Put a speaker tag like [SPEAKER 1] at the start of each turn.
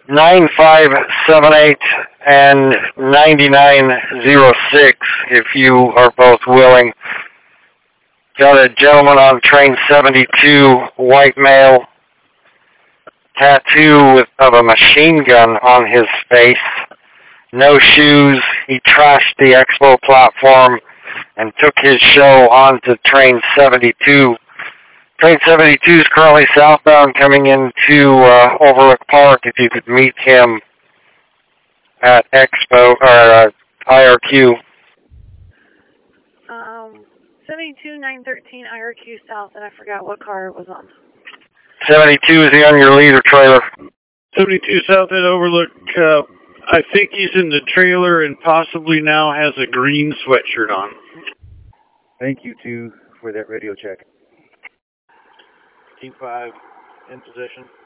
[SPEAKER 1] 9578 and 9906 if you are both willing. Got a gentleman on train 72, white male, tattoo of a machine gun on his face, no shoes. He trashed the expo platform and took his show onto train 72. Train 72 is currently southbound coming into Overlook Park. If you could meet him at Expo or IRQ.
[SPEAKER 2] 72913 IRQ South, and I forgot what car it was on.
[SPEAKER 1] 72, is he on your leader trailer?
[SPEAKER 3] 72 South at Overlook. I think he's in the trailer and possibly now has a green sweatshirt on.
[SPEAKER 4] Thank you, 2, for that radio check.
[SPEAKER 3] Team 5 in position.